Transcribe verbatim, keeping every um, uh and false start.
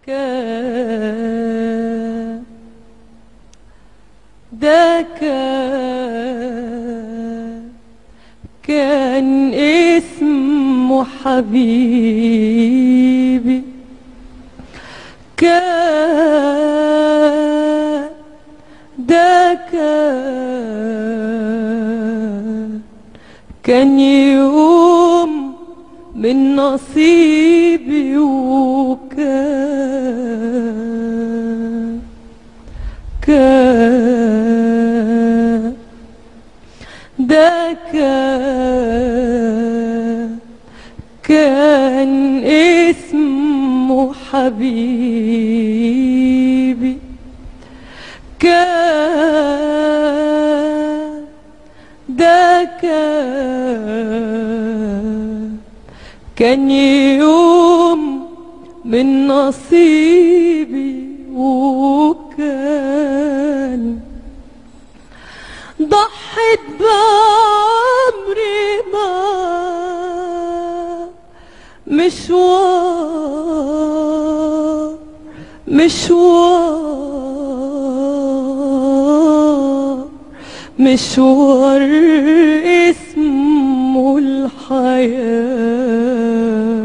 كان ده كان كان اسمه حبيبي، كان ده كان كان يوم من نصيبي، وكان كان ده كان كان اسمه حبيبي، كان ده كان كان يوم من نصيبي، وكان ضحت بعمري ما مشوار مشوار مشوار اسمه الحياة.